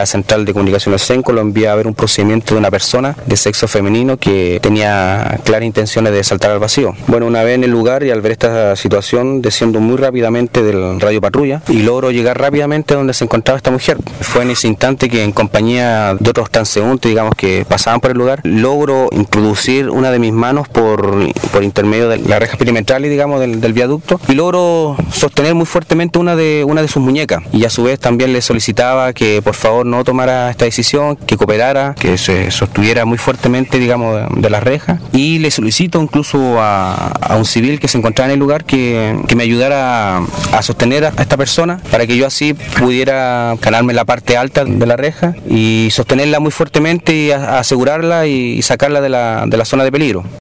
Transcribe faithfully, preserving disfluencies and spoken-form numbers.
la central de comunicaciones Senco lo envía a ver un procedimiento de una persona de sexo femenino que tenía claras intenciones de saltar al vacío. Bueno, una vez en el lugar y al ver esta situación, desciendo muy rápidamente del radio patrulla y logro llegar rápidamente donde se encontraba esta mujer. Fue en ese instante que, en compañía de otros transeúntes, digamos, que pasaban por el lugar, logro introducir una de mis manos por, por intermedio de la reja perimetral, digamos, del, del viaducto, y logro sostener muy fuertemente una de, una de sus muñecas. Y a su vez también le solicitaba que por favor no tomara esta decisión, que cooperara, que se sostuviera muy fuertemente, digamos, de, de la reja. Y le solicito incluso a, a un civil que se encontraba en el lugar que, que me ayudara a, a sostener a esta persona para que yo así pudiera ganarme la parte alta de la reja y sostenerla muy fuertemente y a, a asegurarla y, y sacarla de la, de la zona de peligro.